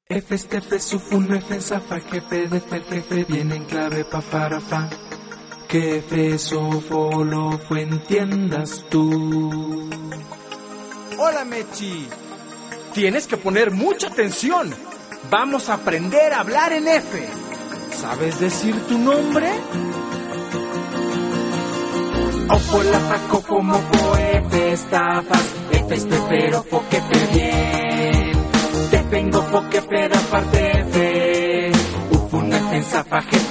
F, F, sufun, F, zafa, jefe, de jefe, viene en clave, pa, para, fa. Que F, sofo, lo fue, entiendas tú. Hola, Mechi. Tienes que poner mucha atención. Vamos a aprender a hablar en F. ¿Sabes decir tu nombre? Ofo, la, fa, cofo, mofo, F, estafas, F, pero, fo, que te bien. Te vengo, fo, que peda, parte F. Ufun, F, zafa,